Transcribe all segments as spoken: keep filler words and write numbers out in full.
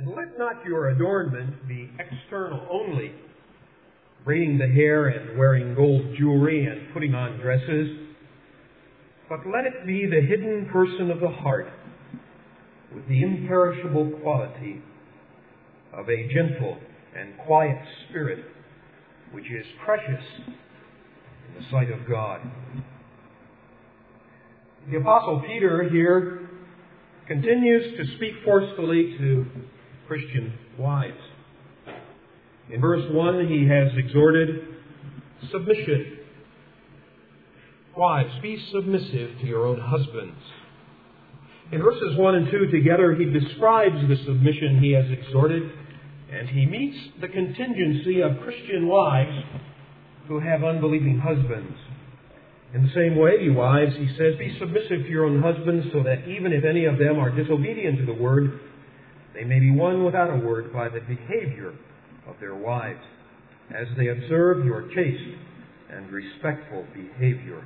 And let not your adornment be external only, braiding the hair and wearing gold jewelry and putting on dresses, but let it be the hidden person of the heart, with the imperishable quality of a gentle and quiet spirit, which is precious in the sight of God. The Apostle Peter here continues to speak forcefully to Christian wives. In verse one, he has exhorted submission. Wives, be submissive to your own husbands. In verses one and two together, he describes the submission he has exhorted, and he meets the contingency of Christian wives who have unbelieving husbands. In the same way, you wives, he says, be submissive to your own husbands, so that even if any of them are disobedient to the word, they may be won without a word by the behavior of their wives, as they observe your chaste and respectful behavior.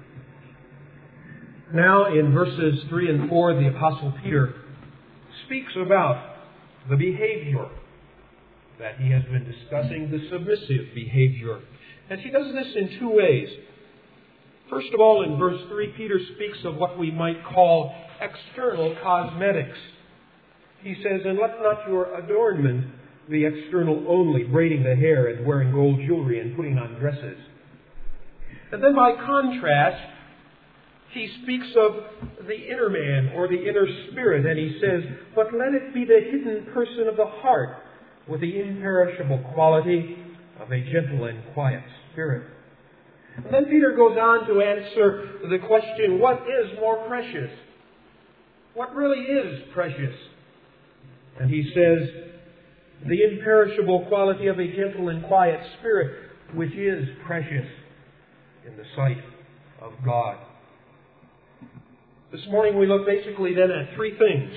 Now, in verses three and four, the Apostle Peter speaks about the behavior that he has been discussing, the submissive behavior. And he does this in two ways. First of all, in verse three, Peter speaks of what we might call external cosmetics. He says, and let not your adornment be external only, braiding the hair and wearing gold jewelry and putting on dresses. And then by contrast, he speaks of the inner man or the inner spirit, and he says, but let it be the hidden person of the heart with the imperishable quality of a gentle and quiet spirit. And then Peter goes on to answer the question, what is more precious? What really is precious? And he says, the imperishable quality of a gentle and quiet spirit, which is precious in the sight of God. This morning we look basically then at three things.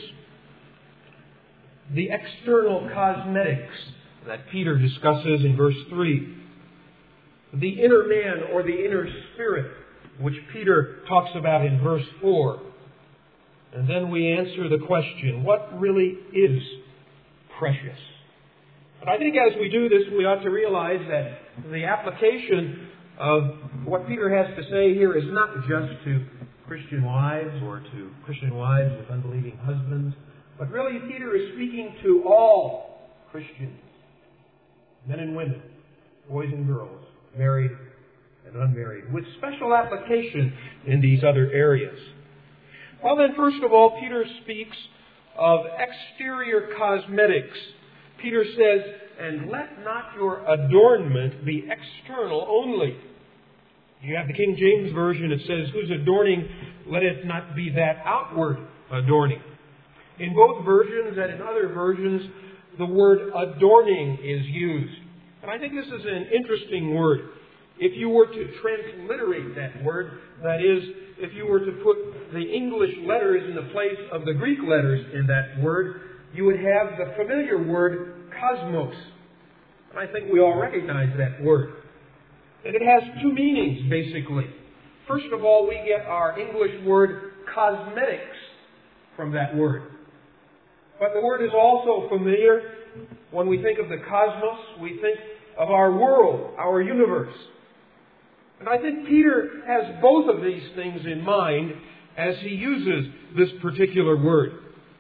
The external cosmetics that Peter discusses in verse three. The inner man or the inner spirit, which Peter talks about in verse four. And then we answer the question, what really is precious? But I think as we do this, we ought to realize that the application of what Peter has to say here is not just to Christian wives or to Christian wives with unbelieving husbands, but really Peter is speaking to all Christians, men and women, boys and girls, married and unmarried, with special application in these other areas. Well then, first of all, Peter speaks of exterior cosmetics. Peter says, and let not your adornment be external only. You have the King James Version, it says, whose adorning, let it not be that outward adorning. In both versions and in other versions, the word adorning is used. And I think this is an interesting word. If you were to transliterate that word, that is, if you were to put the English letters in the place of the Greek letters in that word, you would have the familiar word cosmos. And I think we all recognize that word. And it has two meanings, basically. First of all, we get our English word cosmetics from that word. But the word is also familiar. When we think of the cosmos, we think of our world, our universe. And I think Peter has both of these things in mind as he uses this particular word.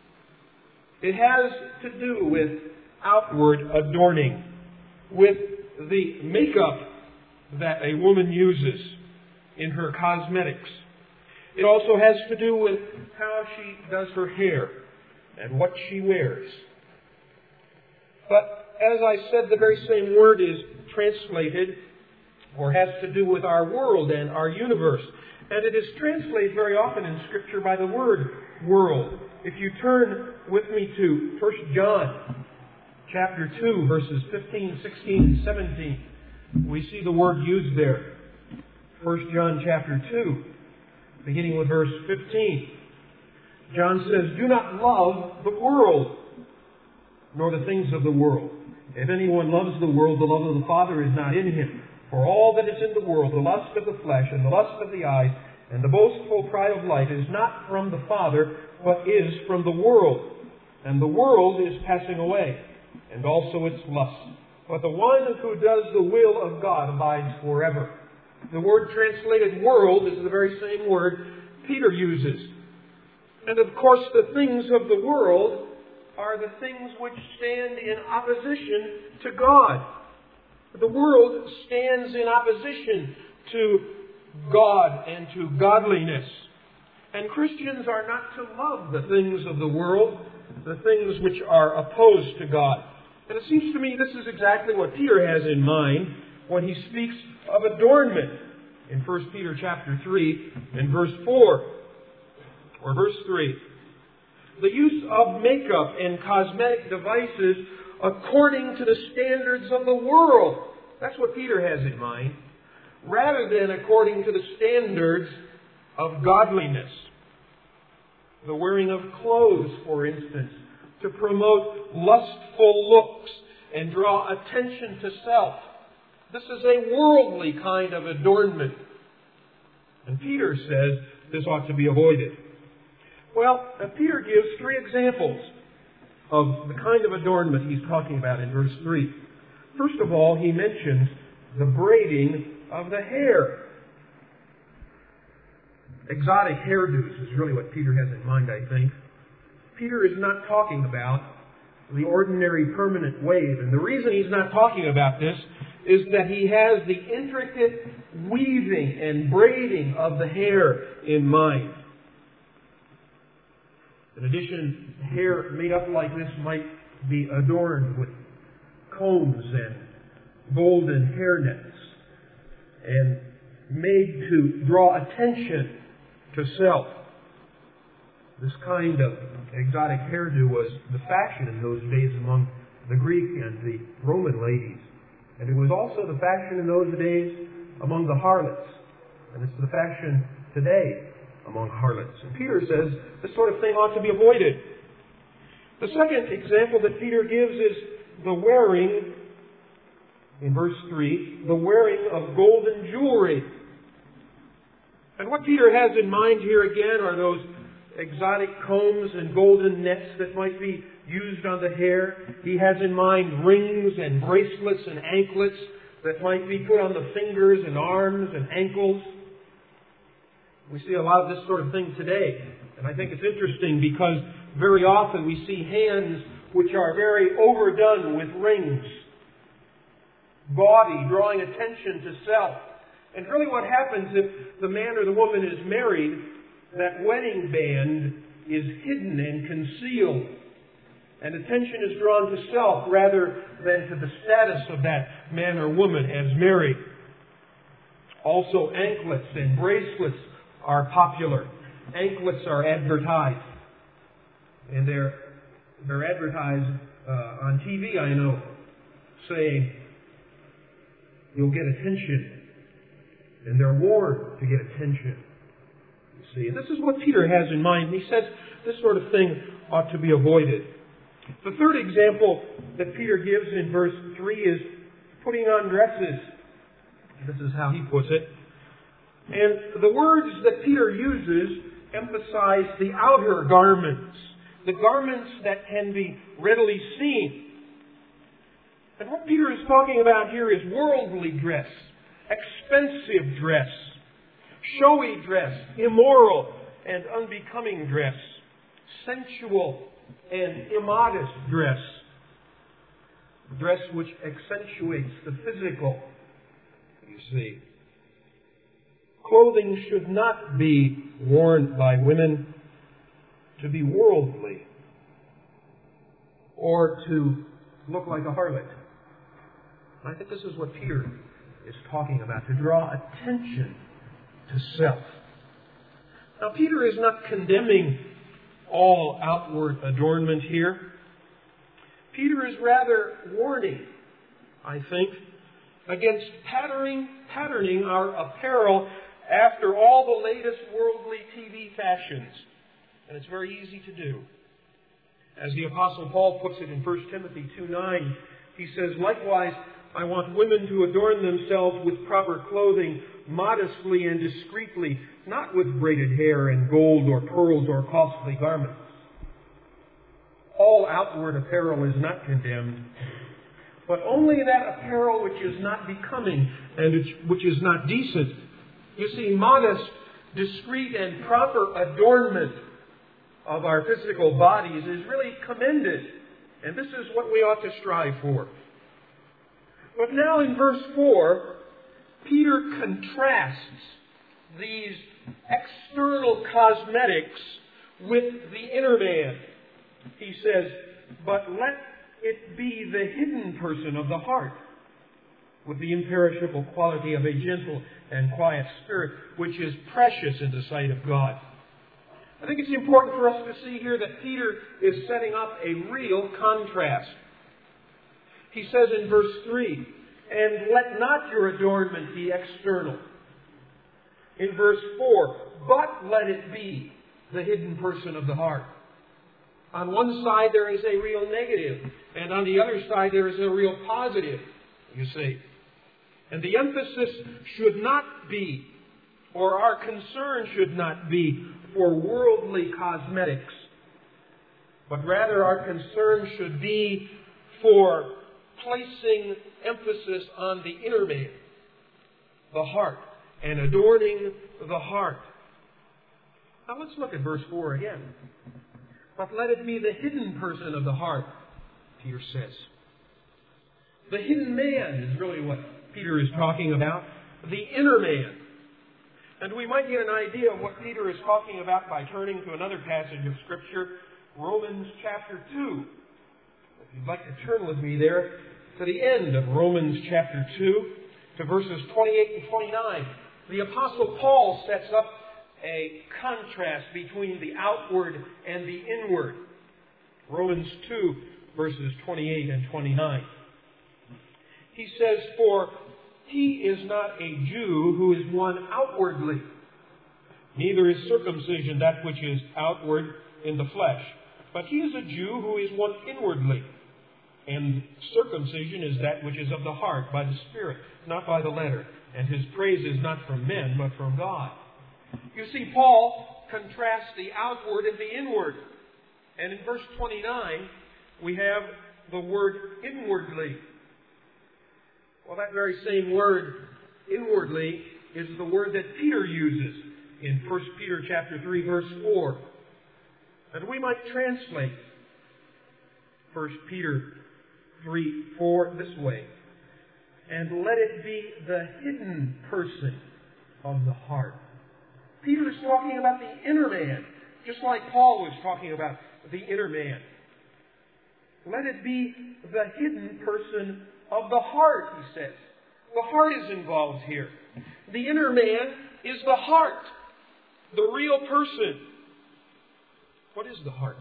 It has to do with outward adorning, with the makeup that a woman uses in her cosmetics. It also has to do with how she does her hair and what she wears. But as I said, the very same word is translated or has to do with our world and our universe. And it is translated very often in Scripture by the word world. If you turn with me to First John chapter two, verses fifteen, sixteen, and seventeen, we see the word used there. First John chapter two, beginning with verse fifteen. John says, do not love the world, nor the things of the world. If anyone loves the world, the love of the Father is not in him. For all that is in the world, the lust of the flesh, and the lust of the eyes, and the boastful pride of life, is not from the Father, but is from the world. and the world is passing away, and also its lusts. But the one who does the will of God abides forever. The word translated world is the very same word Peter uses. And of course, the things of the world are the things which stand in opposition to God. The world stands in opposition to God and to godliness. And Christians are not to love the things of the world, the things which are opposed to God. And it seems to me this is exactly what Peter has in mind when he speaks of adornment in First Peter chapter three and verse four, or verse three. The use of makeup and cosmetic devices according to the standards of the world. That's what Peter has in mind, rather than according to the standards of godliness. The wearing of clothes, for instance, to promote lustful looks and draw attention to self. This is a worldly kind of adornment. And Peter says this ought to be avoided. Well, uh, Peter gives three examples of the kind of adornment he's talking about in verse three. First of all, he mentions the braiding of the hair. Exotic hairdos is really what Peter has in mind, I think. Peter is not talking about the ordinary permanent wave. And the reason he's not talking about this is that he has the intricate weaving and braiding of the hair in mind. In addition, hair made up like this might be adorned with combs and golden hairnets and made to draw attention to self. This kind of exotic hairdo was the fashion in those days among the Greek and the Roman ladies. And it was also the fashion in those days among the harlots. And it's the fashion today among harlots. And Peter says this sort of thing ought to be avoided. The second example that Peter gives is the wearing, in verse three, the wearing of golden jewelry. And what Peter has in mind here again are those exotic combs and golden nets that might be used on the hair. He has in mind rings and bracelets and anklets that might be put on the fingers and arms and ankles. We see a lot of this sort of thing today. And I think it's interesting because very often we see hands which are very overdone with rings, gaudy, drawing attention to self. And really what happens if the man or the woman is married, that wedding band is hidden and concealed, and attention is drawn to self rather than to the status of that man or woman as married. Also, anklets and bracelets are popular. Anklets are advertised, and they're they're advertised uh, on T V, I know, saying you'll get attention, and they're worn to get attention. See, and this is what Peter has in mind. He says this sort of thing ought to be avoided. The third example that Peter gives in verse three is putting on dresses. This is how he puts it. And the words that Peter uses emphasize the outer garments, the garments that can be readily seen. And what Peter is talking about here is worldly dress, expensive dress, showy dress, immoral and unbecoming dress, sensual and immodest dress, dress which accentuates the physical, you see. Clothing should not be worn by women to be worldly or to look like a harlot. I think this is what Peter is talking about, to draw attention to self. Now, Peter is not condemning all outward adornment here. Peter is rather warning, I think, against patterning, patterning our apparel after all the latest worldly T V fashions. And it's very easy to do. As the Apostle Paul puts it in First Timothy two nine, he says, "Likewise, I want women to adorn themselves with proper clothing, modestly and discreetly, not with braided hair and gold or pearls or costly garments." all outward apparel is not condemned, but only that apparel which is not becoming and which is not decent. You see, modest, discreet, and proper adornment of our physical bodies is really commended. And this is what we ought to strive for. But now in verse four, Peter contrasts these external cosmetics with the inner man. He says, but let it be the hidden person of the heart, with the imperishable quality of a gentle and quiet spirit, which is precious in the sight of God. I think it's important for us to see here that Peter is setting up a real contrast. He says in verse three, and let not your adornment be external. In verse four, but let it be the hidden person of the heart. On one side there is a real negative, and on the other side there is a real positive, you see. And the emphasis should not be, or our concern should not be, for worldly cosmetics, but rather our concern should be for placing emphasis on the inner man, the heart, and adorning the heart. Now let's look at verse four again. But let it be the hidden person of the heart, Peter says. The hidden man is really what Peter is talking about, the inner man. And we might get an idea of what Peter is talking about by turning to another passage of Scripture, Romans chapter two. If you'd like to turn with me there to the end of Romans chapter two, to verses twenty-eight and twenty-nine. The Apostle Paul sets up a contrast between the outward and the inward. Romans two, verses twenty-eight and twenty-nine. He says, for he is not a Jew who is one outwardly, neither is circumcision that which is outward in the flesh, but he is a Jew who is one inwardly. And circumcision is that which is of the heart, by the Spirit, not by the letter. And his praise is not from men, but from God. You see, Paul contrasts the outward and the inward. And in verse twenty-nine, we have the word inwardly. Well, that very same word, inwardly, is the word that Peter uses in First Peter chapter three, verse four. And we might translate First Peter three, four this way. And let it be the hidden person of the heart. Peter is talking about the inner man, just like Paul was talking about the inner man. Let it be the hidden person of the heart, he says. The heart is involved here. The inner man is the heart, the real person. What is the heart?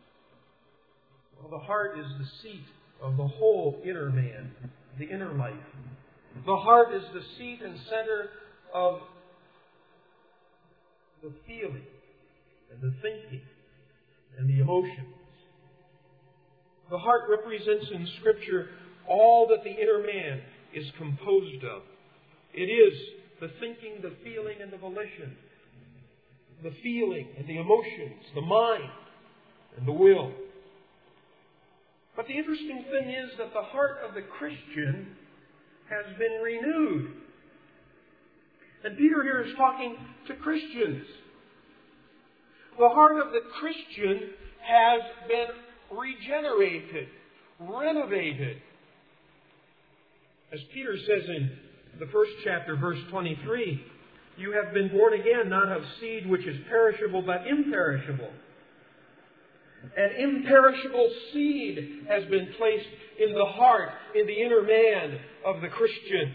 Well, the heart is the seat of the whole inner man, the inner life. The heart is the seat and center of the feeling and the thinking and the emotions. The heart represents in Scripture all that the inner man is composed of. It is the thinking, the feeling, and the volition. The feeling and the emotions, the mind and the will. But the interesting thing is that the heart of the Christian has been renewed. And Peter here is talking to Christians. The heart of the Christian has been regenerated, renovated. As Peter says in the first chapter, verse twenty-three, you have been born again, not of seed which is perishable, but imperishable. An imperishable seed has been placed in the heart, in the inner man of the Christian.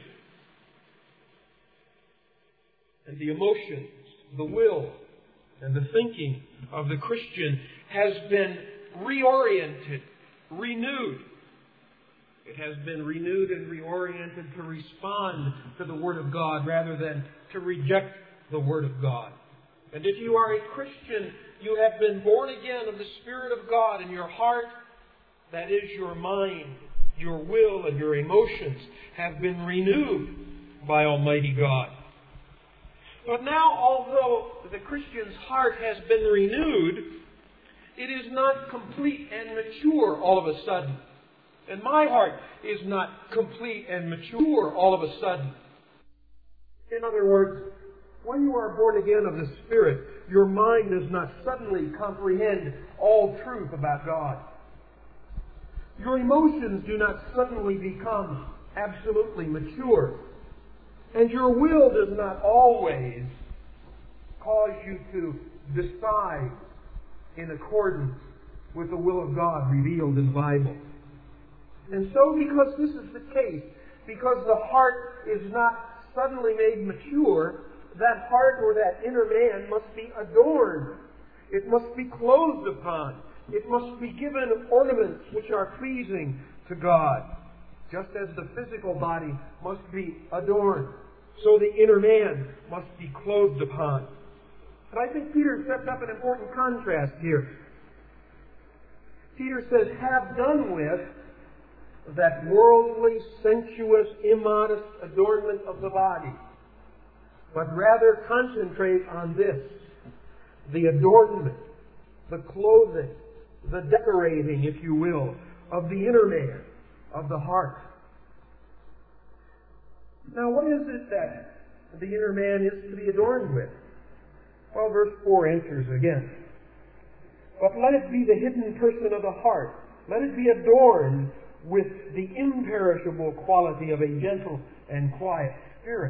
And the emotions, the will, and the thinking of the Christian has been reoriented, renewed. It has been renewed and reoriented to respond to the Word of God rather than to reject the Word of God. And if you are a Christian, you have been born again of the Spirit of God in your heart. That is, your mind, your will, and your emotions have been renewed by Almighty God. But now, although the Christian's heart has been renewed, It is not complete and mature all of a sudden. And my heart is not complete and mature all of a sudden. In other words, when you are born again of the Spirit, your mind does not suddenly comprehend all truth about God. Your emotions do not suddenly become absolutely mature. And your will does not always cause you to decide in accordance with the will of God revealed in the Bible. And so, because this is the case, because the heart is not suddenly made mature, that heart or that inner man must be adorned. It must be clothed upon. It must be given ornaments which are pleasing to God. Just as the physical body must be adorned, so the inner man must be clothed upon. And I think Peter sets up an important contrast here. Peter says, have done with that worldly, sensuous, immodest adornment of the body, but rather concentrate on this, the adornment, the clothing, the decorating, if you will, of the inner man, of the heart. Now, what is it that the inner man is to be adorned with? Well, verse four answers again. But let it be the hidden person of the heart. Let it be adorned with the imperishable quality of a gentle and quiet spirit.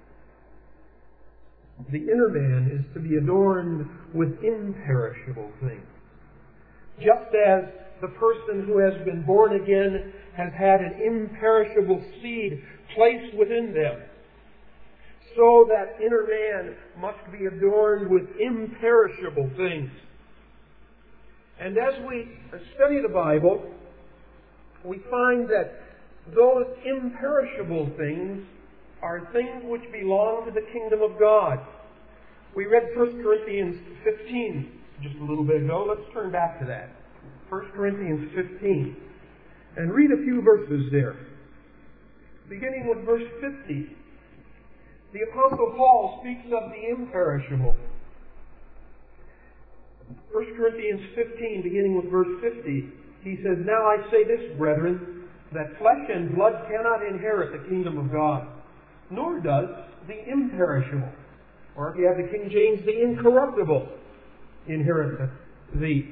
The inner man is to be adorned with imperishable things. Just as the person who has been born again has had an imperishable seed placed within them, so that inner man must be adorned with imperishable things. And as we study the Bible, we find that those imperishable things are things which belong to the kingdom of God. We read First Corinthians fifteen just a little bit ago. Let's turn back to that. First Corinthians fifteen. And read a few verses there. Beginning with verse fifty. The Apostle Paul speaks of the imperishable. First Corinthians fifteen, beginning with verse fifty. He says, Now I say this, brethren, that flesh and blood cannot inherit the kingdom of God, nor does the imperishable, or if you have the King James, the incorruptible, inherit the... the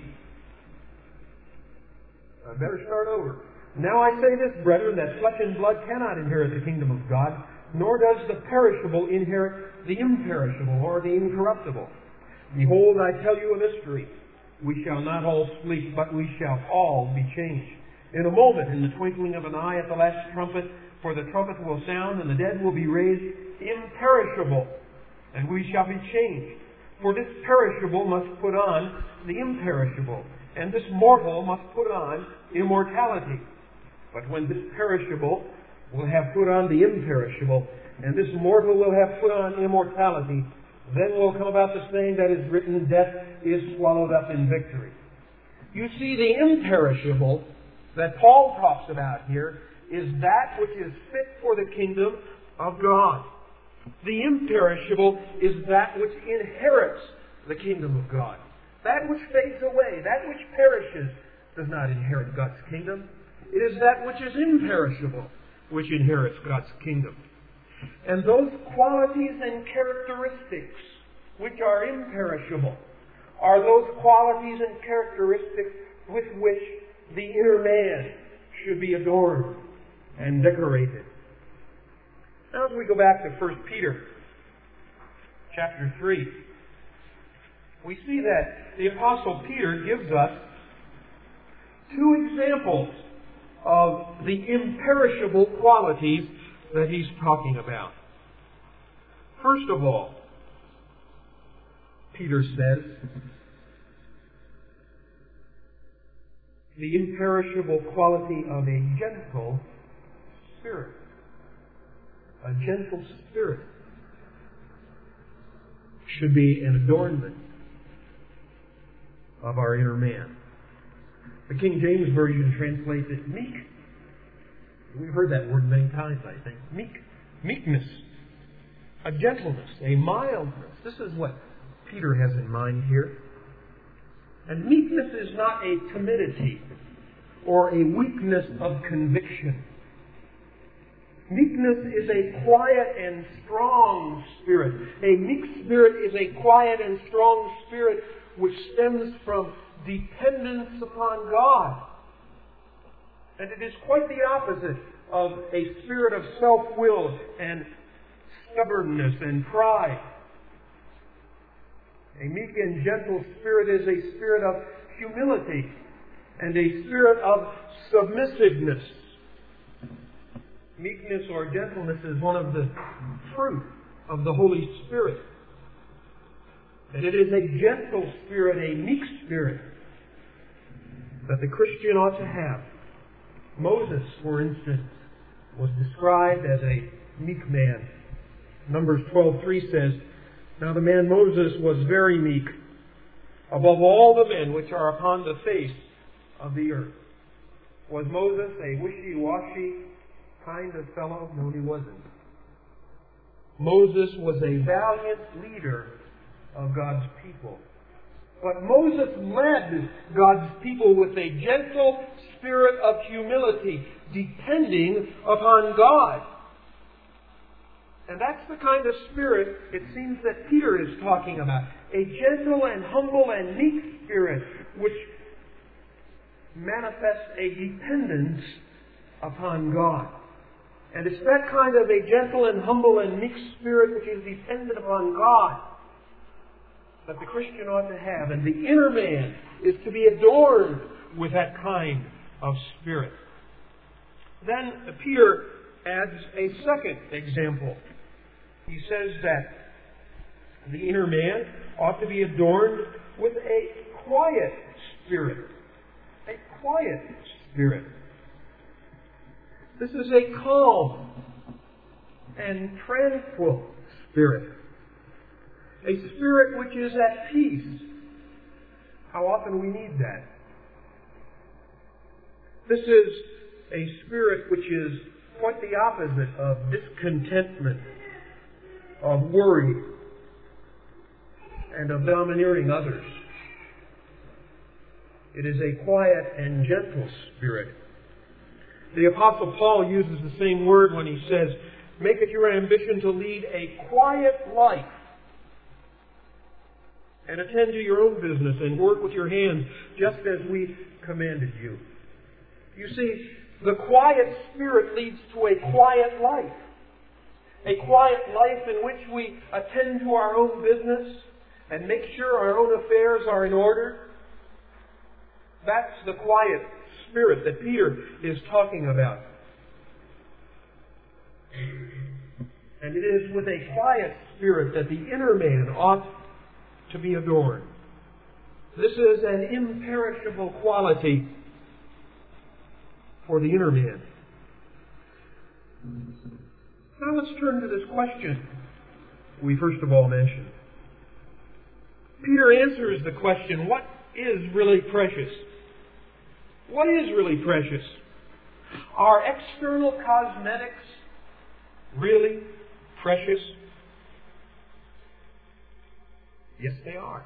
I better start over. Now I say this, brethren, that flesh and blood cannot inherit the kingdom of God, nor does the perishable inherit the imperishable, or the incorruptible. Behold, I tell you a mystery. We shall not all sleep, but we shall all be changed. In a moment, in the twinkling of an eye at the last trumpet, for the trumpet will sound, and the dead will be raised imperishable, and we shall be changed. For this perishable must put on the imperishable, and this mortal must put on immortality. But when this perishable will have put on the imperishable, and this mortal will have put on immortality, then will come about the saying that is written, death is swallowed up in victory. You see, the imperishable that Paul talks about here is that which is fit for the kingdom of God. The imperishable is that which inherits the kingdom of God. That which fades away, that which perishes, does not inherit God's kingdom. It is that which is imperishable which inherits God's kingdom. And those qualities and characteristics which are imperishable are those qualities and characteristics with which the inner man should be adorned and decorated. Now as we go back to First Peter chapter three, we see that the Apostle Peter gives us two examples of the imperishable qualities that he's talking about. First of all, Peter says, the imperishable quality of a gentle spirit. A gentle spirit should be an adornment of our inner man. The King James Version translates it meek. We've heard that word many times, I think. Meek. Meekness. A gentleness. A mildness. This is what Peter has in mind here. And meekness is not a timidity or a weakness of conviction. Meekness is a quiet and strong spirit. A meek spirit is a quiet and strong spirit which stems from dependence upon God. And it is quite the opposite of a spirit of self-will and stubbornness and pride. A meek and gentle spirit is a spirit of humility and a spirit of submissiveness. Meekness or gentleness is one of the fruit of the Holy Spirit. And it is a gentle spirit, a meek spirit, that the Christian ought to have. Moses, for instance, was described as a meek man. Numbers twelve three says, "Now the man Moses was very meek, above all the men which are upon the face of the earth." Was Moses a wishy-washy kind of fellow? No, he wasn't. Moses was a valiant leader of God's people. But Moses led God's people with a gentle spirit of humility, depending upon God. And that's the kind of spirit, it seems, that Peter is talking about. A gentle and humble and meek spirit, which manifests a dependence upon God. And it's that kind of a gentle and humble and meek spirit which is dependent upon God that the Christian ought to have. And the inner man is to be adorned with that kind of spirit. Then Peter adds a second example. He says that the inner man ought to be adorned with a quiet spirit. A quiet spirit. This is a calm and tranquil spirit. A spirit which is at peace. How often we need that. This is a spirit which is quite the opposite of discontentment, of worry, and of domineering others. It is a quiet and gentle spirit. The Apostle Paul uses the same word when he says, "Make it your ambition to lead a quiet life and attend to your own business and work with your hands just as we commanded you." You see, the quiet spirit leads to a quiet life. A quiet life in which we attend to our own business and make sure our own affairs are in order. That's the quiet spirit that Peter is talking about. And it is with a quiet spirit that the inner man ought to be adorned. This is an imperishable quality for the inner man. Now let's turn to this question we first of all mentioned. Peter answers the question, what is really precious? What is really precious? Are external cosmetics really precious? Yes, they are.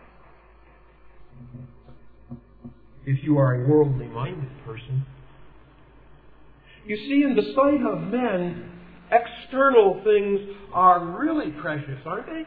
If you are a worldly-minded person. You see, in the sight of men, external things are really precious, aren't they?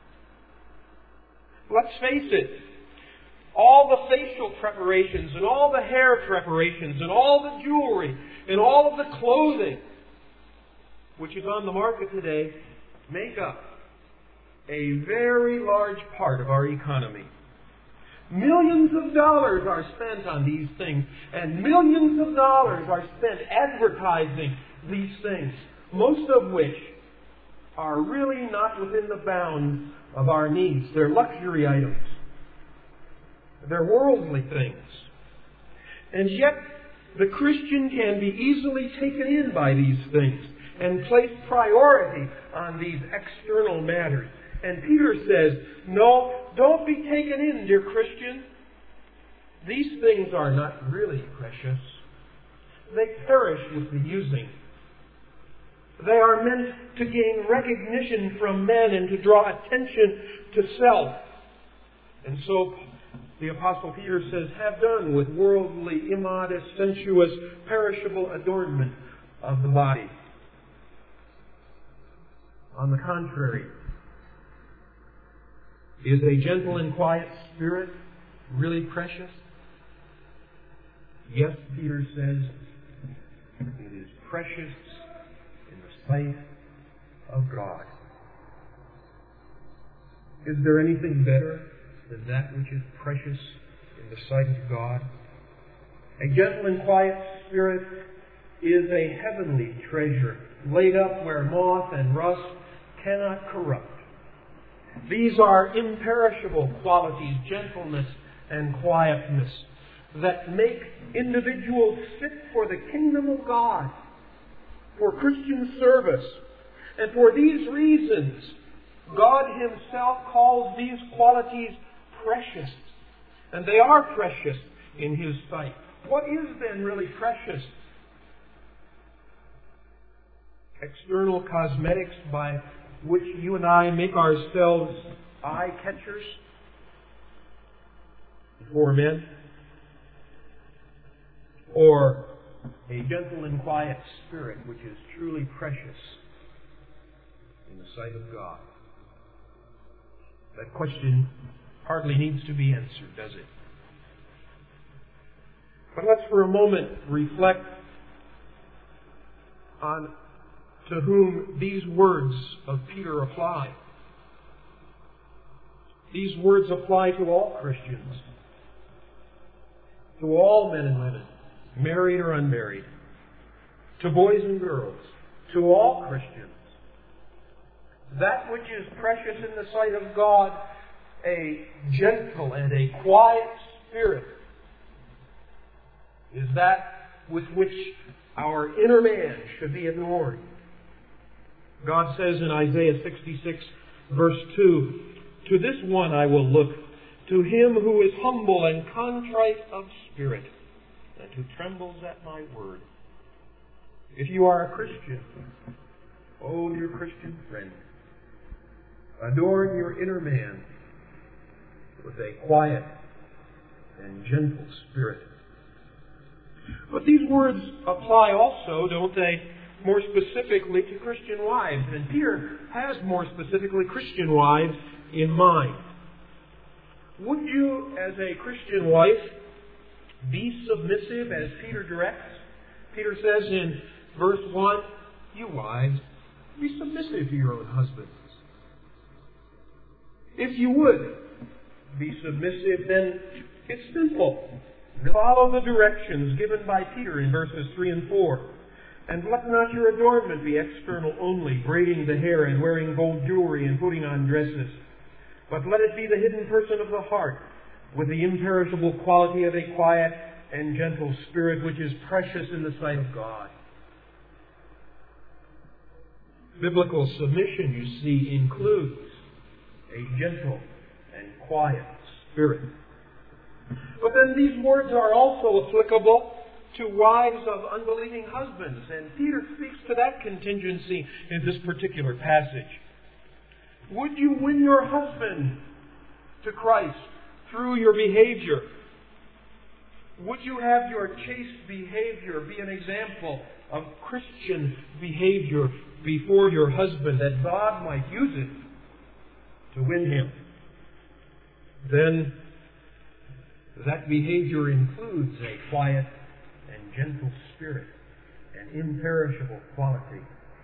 Let's face it. All the facial preparations and all the hair preparations and all the jewelry and all of the clothing which is on the market today make up a very large part of our economy. Millions of dollars are spent on these things, and millions of dollars are spent advertising these things, most of which are really not within the bounds of our needs. They're luxury items. They're worldly things. And yet, the Christian can be easily taken in by these things and place priority on these external matters. And Peter says, no, don't be taken in, dear Christian. These things are not really precious. They perish with the using. They are meant to gain recognition from men and to draw attention to self. And so the Apostle Peter says, have done with worldly, immodest, sensuous, perishable adornment of the body. On the contrary, is a gentle and quiet spirit really precious? Yes, Peter says, it is precious in the sight of God. Is there anything better than that which is precious in the sight of God? A gentle and quiet spirit is a heavenly treasure, laid up where moth and rust cannot corrupt. These are imperishable qualities, gentleness and quietness, that make individuals fit for the kingdom of God, for Christian service. And for these reasons, God Himself calls these qualities precious. And they are precious in His sight. What is then really precious? External cosmetics by which you and I make ourselves eye-catchers before men? Or a gentle and quiet spirit which is truly precious in the sight of God? That question hardly needs to be answered, does it? But let's for a moment reflect on to whom these words of Peter apply. These words apply to all Christians, to all men and women, married or unmarried, to boys and girls, to all Christians. That which is precious in the sight of God, a gentle and a quiet spirit, is that with which our inner man should be adorned. God says in Isaiah sixty-six, verse two, to this one I will look, to him who is humble and contrite of spirit, and who trembles at my word. If you are a Christian, oh, dear Christian friend, adorn your inner man with a quiet and gentle spirit. But these words apply also, don't they, more specifically to Christian wives. And Peter has more specifically Christian wives in mind. Would you, as a Christian wife, be submissive as Peter directs? Peter says in verse one, you wives, be submissive to your own husbands. If you would be submissive, then it's simple. Follow the directions given by Peter in verses three and four. And let not your adornment be external only, braiding the hair and wearing gold jewelry and putting on dresses. But let it be the hidden person of the heart, with the imperishable quality of a quiet and gentle spirit, which is precious in the sight of God. Biblical submission, you see, includes a gentle and quiet spirit. But then these words are also applicable to wives of unbelieving husbands. And Peter speaks to that contingency in this particular passage. Would you win your husband to Christ through your behavior? Would you have your chaste behavior be an example of Christian behavior before your husband, that God might use it to win him? Then that behavior includes a quiet and gentle spirit, an imperishable quality.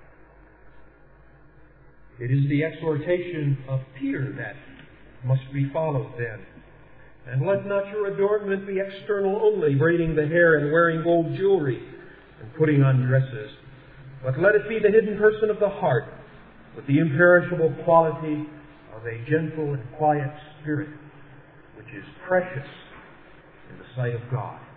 It is the exhortation of Peter that must be followed then. And let not your adornment be external only, braiding the hair and wearing gold jewelry and putting on dresses, but let it be the hidden person of the heart, with the imperishable quality of a gentle and quiet spirit, which is precious in the sight of God.